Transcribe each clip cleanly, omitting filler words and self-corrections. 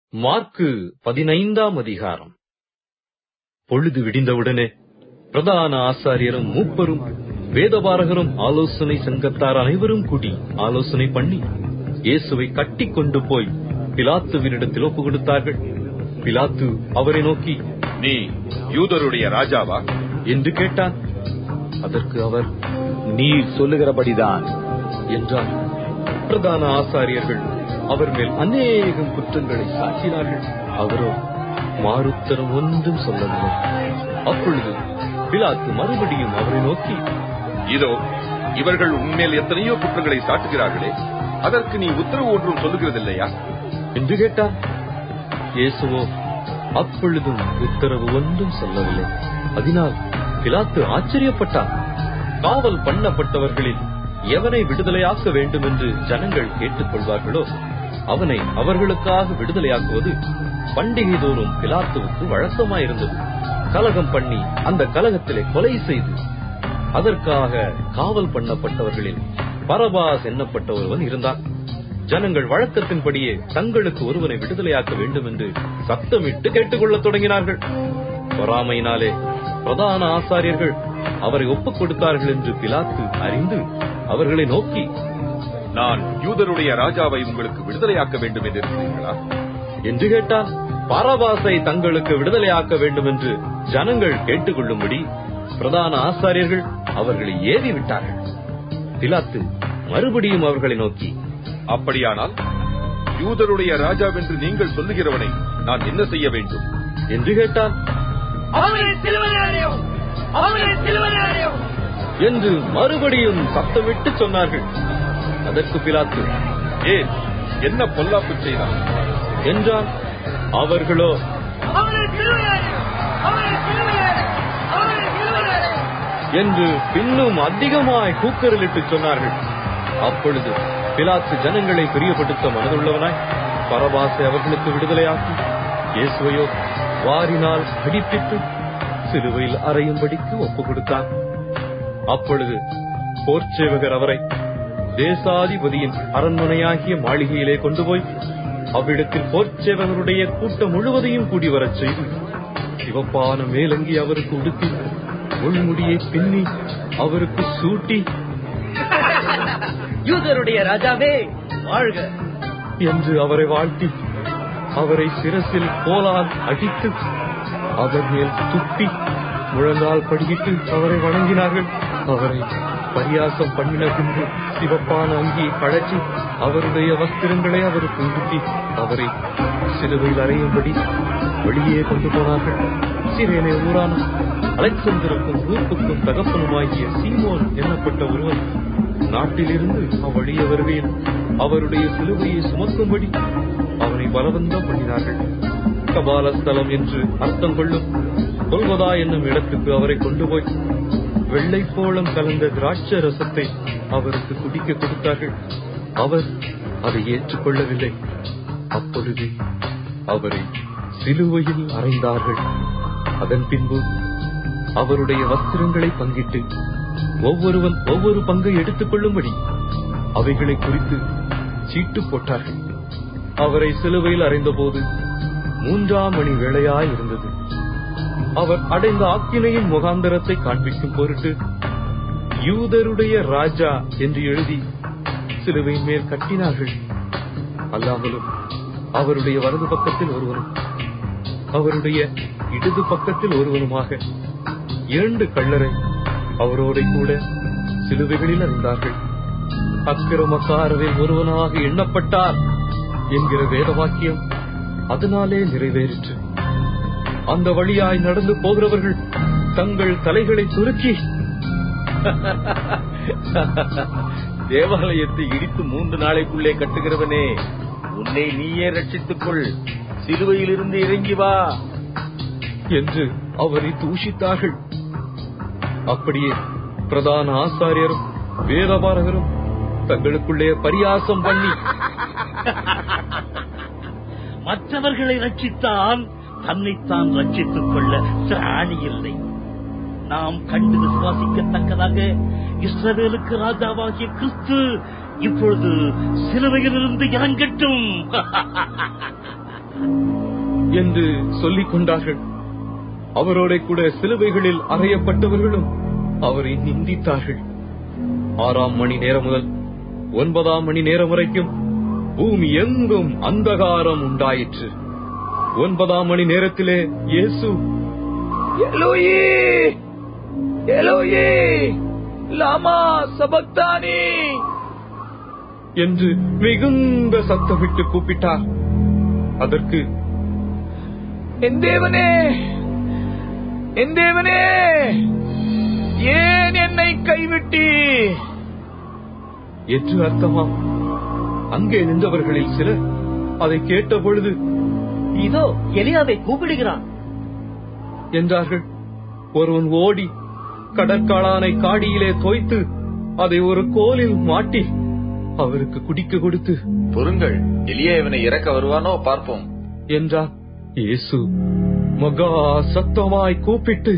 மாற்கு 15ஆம் அதிகாரம். பொழுது விடிந்தவுடனே பிரதான ஆசாரியரும் மூப்பரும் வேதபாரகரும் ஆலோசனை சங்கத்தார் அனைவரும் கூடி ஆலோசனை பண்ணி இயேசுவை கட்டிக் கொண்டு போய் பிலாத்துவினிடத்தில் ஒப்பு கொடுத்தார்கள். பிலாத்து அவரை நோக்கி, நீ யூதருடைய ராஜாவா என்று கேட்டான். அதற்கு அவர், நீர் சொல்லுகிறபடிதான் என்றார். பிரதான ஆசாரியர்கள் அவர் மேல் அநேகம் குற்றங்களை சாட்டினார்கள். அவரோ மாறுத்தரம் ஒன்றும் சொல்லவில்லை. அப்பொழுது பிலாத்து மறுபடியும் அவரை நோக்கி, இதோ இவர்கள் உன்மேல் எத்தனையோ குற்றங்களை சாட்டுகிறார்களே, அதற்கு நீ உத்தரவு ஒன்றும் சொல்லுகிறதில்லையா என்று கேட்டார். இயேசுவோ அப்பொழுதும் உத்தரவு ஒன்றும் சொல்லவில்லை. அதனால் பிலாத்து ஆச்சரியப்பட்டார். காவல் பண்ணப்பட்டவர்களில் எவனை விடுதலையாக்க வேண்டும் என்று ஜனங்கள் கேட்டுக் கொள்வார்களோ அவனை அவர்களுக்காக விடுதலையாக்குவது பண்டிகை தோறும் பிலாத்துவுக்கு வழக்கமாயிருந்தது. கலகம் பண்ணி அந்த கலகத்திலே கொலை செய்து அதற்காக காவல் பண்ணப்பட்டவர்களில் பரபாஸ் எண்ணப்பட்ட ஒருவன் இருந்தான். ஜனங்கள் வழக்கத்தின்படியே தங்களுக்கு ஒருவனை விடுதலையாக்க வேண்டும் என்று சத்தமிட்டு கேட்டுக்கொள்ளத் தொடங்கினார்கள். பொறாமையினாலே பிரதான ஆசாரியர்கள் அவரை ஒப்புக் கொடுத்தார்கள் என்று பிலாத்து அறிந்து அவர்களை நோக்கி, நான் யூதருடைய ராஜாவை உங்களுக்கு விடுதலையாக்க வேண்டும் என்று இருக்கிறீர்களா என்று கேட்டான். பரபாசை தங்களுக்கு விடுதலையாக்க வேண்டும் என்று ஜனங்கள் கேட்டுக்கொள்ளும்படி பிரதான ஆசாரியர்கள் அவர்களை ஏவி விட்டார்கள். பிலாத்து மறுபடியும் அவர்களை நோக்கி, அப்படியானால் யூதருடைய ராஜாவென்று நீங்கள் சொல்லுகிறவனை நான் என்ன செய்ய வேண்டும் என்று கேட்டான். என்று மறுபடியும் சத்தமிட்டு சொன்னார்கள். அதற்கு பிலாத்து, ஏன் என்ன பொல்லாப்பு செய்தான் என்றான். அவர்களோ, என்று பின்னும் அதிகமாய் கூக்குரலிட்டு சொன்னார்கள். அப்பொழுது பிலாத்து ஜனங்களை பிரியப்படுத்த மனதுள்ளவனாய் பரபாசை அவர்களுக்கு விடுதலையாக்கி இயேசுவையோ வாரினால் அடிப்பித்து சிலுவையில் அறையும்படிக்கு ஒப்புக் கொடுத்தார். அப்பொழுது போர்ச்சேவகர் அவரை தேசாதிபதியின் அரண்மனையாகிய மாளிகையிலே கொண்டு போய் அவ்விடத்தில் போர்ச்சேவகருடைய கூட்டம் முழுவதையும் கூடி வரச் செய்து சிவப்பான மேலங்கி அவருக்கு உடுத்தி முள்முடியை பின்னி அவருக்கு சூட்டி, யூதருடைய ராஜாவே வாழ்க என்று அவரை வாழ்த்தி அவரை சிரசில் கோலால் அடித்து அவர் மேல் துப்பி முழங்கால் படியிட்டு அவரை வணங்கினார்கள். அவரை பரியாசம் பண்ணின பின்பு சிவப்பான அங்கியை கழற்றி அவருடைய வஸ்திரங்களை அவருக்கு உடுத்தி அவரை சிலுவையில் அறையும்படி வெளியே கொண்டு போனார்கள். சிரேனே ஊரான அலெக்சந்தருக்கும் ரூப்புக்கும் தகப்பனுமாகிய சீமோன் எண்ணப்பட்ட ஒருவன் நாட்டிலிருந்து அவ்வழியே வருகையில் அவருடைய சிலுவையை சுமக்கும்படி அவனை பலவந்தம் பண்ணினார்கள். கபாலஸ்தலம் என்று அர்த்தம் கொள்ளும் கொல்கொதா என்னும் இடத்துக்கு அவரை கொண்டு போய் வெள்ளைப்போளம் கலந்த திராட்சை ரசத்தை அவருக்கு குடிக்க கொடுத்தார்கள். அவர் அதை ஏற்றுக்கொள்ளவில்லை. அப்பொழுது அவரை சிலுவையில் அறைந்தார்கள். அதன் பின்பு அவருடைய வஸ்திரங்களை பங்கிட்டு ஒவ்வொருவன் ஒவ்வொரு பங்கை எடுத்துக் கொள்ளும்படி அவைகளை குறித்து சீட்டு போட்டார்கள். அவரை சிலுவையில் அறைந்தபோது 3ஆம் மணி வேளையாயிருந்தது. அவர் அடைந்த ஆக்கினையின் முகாந்தரத்தை காண்பிக்கும் பொருட்டு யூதருடைய ராஜா என்று எழுதி சிலுவையின் மேல் கட்டினார்கள். அல்லாமலும் அவருடைய வலது பக்கத்தில் ஒருவனும் அவருடைய இடது பக்கத்தில் ஒருவனுமாக 2 கள்ளரை அவரோட கூட சிலுவைகளில் அறிந்தார்கள். அக்கிரமக்காரரில் ஒருவனாக எண்ணப்பட்டார் என்கிற வேத வாக்கியம் அதனாலே நிறைவேறிற்று. அந்த வழியாய் நடந்து போகிறவர்கள் தங்கள் தலைகளை சுருக்கி, தேவாலயத்தை இடித்து 3 நாளைக்குள்ளே கட்டுகிறவனே, உன்னை நீயே ரட்சித்துக் கொள், சிலுவையிலிருந்து இறங்கி வா என்று அவரை தூஷித்தார்கள். அப்படியே பிரதான ஆசாரியரும் வேதபாரகரும் தங்களுக்குள்ளே பரியாசம் பண்ணி, மற்றவர்களை ரட்சித்தான் தன்னைத்தான் ரட்சித்துக் கொள்ள திராணி இல்லை. நாம் கண்டு விசுவாசிக்கத்தக்கதாக இஸ்ரவேலுக்கு ராஜாவாகிய கிறிஸ்து இப்பொழுது சிலுவையிலிருந்து இறங்கட்டும். என்று சொல்லிக் கொண்டார்கள். அவரோட கூட சிலுவைகளில் அறையப்பட்டவர்களும் அவரை நிந்தித்தார்கள். 6 மணி நேரம் முதல் 9 மணி நேரம் வரைக்கும் பூமி எங்கும் அந்தகாரம் உண்டாயிற்று. 9 மணி நேரத்திலே இயேசு எலோயி எலோயி லாமா சபக்தானி என்று மிகுந்த சத்தமிட்டு கூப்பிட்டார். அதற்கு, என் தேவனே என் தேவனே ஏன் என்னை கைவிட்டி என்று அர்த்தமாம். அங்கே நின்றவர்களில் சிலர் அதை கேட்ட பொழுது, இதோ எலியாவை கூப்பிடுகிறான் என்றார்கள். ஒருவன் ஓடி கடற்காளானை காடியிலே தோய்த்து அதை ஒரு கோலில் மாட்டி அவருக்கு குடிக்க கொடுத்து, பொறுங்கள், எலியா இவனை இறக்க வருவானோ பார்ப்போம் என்றார். இயேசு மகா சத்தமாய் கூப்பிட்டு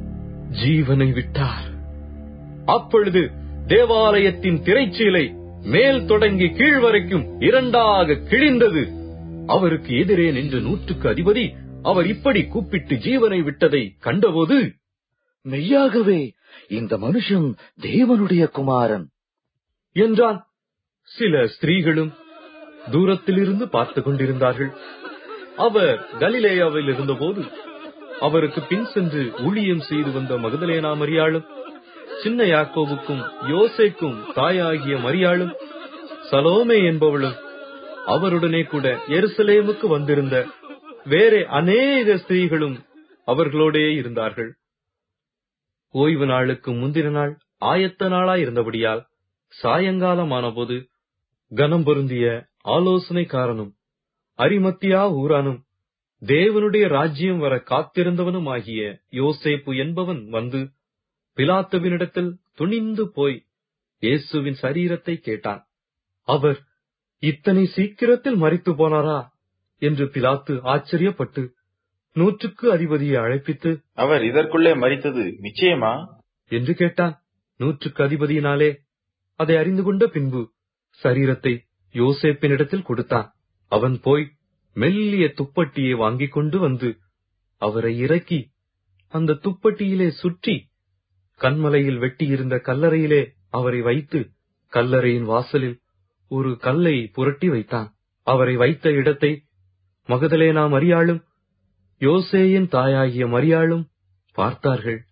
ஜீவனை விட்டார். அப்பொழுது தேவாலயத்தின் திரைச்சீலை மேல் தொடங்கி கீழ் வரைக்கும் 2ஆக கிழிந்தது. அவருக்கு எதிரே நின்ற 100க்கு அதிபதி அவர் இப்படி கூப்பிட்டு ஜீவனை விட்டதை கண்டபோது, மெய்யாகவே இந்த மனுஷன் தேவனுடைய குமாரன் என்றான். சில ஸ்திரீகளும் தூரத்திலிருந்து பார்த்துக் கொண்டிருந்தார்கள். அவர் கலிலேயாவில் இருந்தபோது அவருக்கு பின் சென்று ஊழியம் செய்து வந்த மகதலேனா மரியாளும், சின்ன யாக்கோபுக்கும் யோசேக்கும் தாயாகிய மரியாளும், சலோமே என்பவளும், அவருடனே கூட எருசலேமுக்கு வந்திருந்த வேறே அநேக ஸ்திரீகளும் அவர்களோடே இருந்தார்கள். ஓய்வு நாளுக்கு முந்தின நாள் ஆயத்த நாளாயிருந்தபடியால் சாயங்காலமானபோது கனம் பொருந்திய ஆலோசனைக்காரனும் அரிமத்தியா ஊரானும் தேவனுடைய ராஜ்யம் வர காத்திருந்தவனுமாகிய யோசேப்பு என்பவன் வந்து பிலாத்துவினிடத்தில் துணிந்து போய் இயேசுவின் சரீரத்தை கேட்டான். அவர் இத்தனை சீக்கிரத்தில் மரித்து போனாரா என்று பிலாத்து ஆச்சரியப்பட்டு 100க்கு அதிபதியை அழைப்பித்து, அவர் இதற்குள்ளே மரித்தது நிச்சயமா என்று கேட்டான். 100க்கு அதிபதியினாலே அதை அறிந்து கொண்ட பின்பு சரீரத்தை யோசேப்பினிடத்தில் கொடுத்தான். அவன் போய் மெல்லிய துப்பட்டியை வாங்கிக் கொண்டு வந்து அவரை இறக்கி அந்த துப்பட்டியிலே சுற்றி கன்மலையில் வெட்டியிருந்த கல்லறையிலே அவரை வைத்து கல்லறையின் வாசலில் ஒரு கல்லை புரட்டி வைத்தான். அவரை வைத்த இடத்தை மகதலேனா மரியாளும் யோசேயின் தாயாகிய மரியாளும் பார்த்தார்கள்.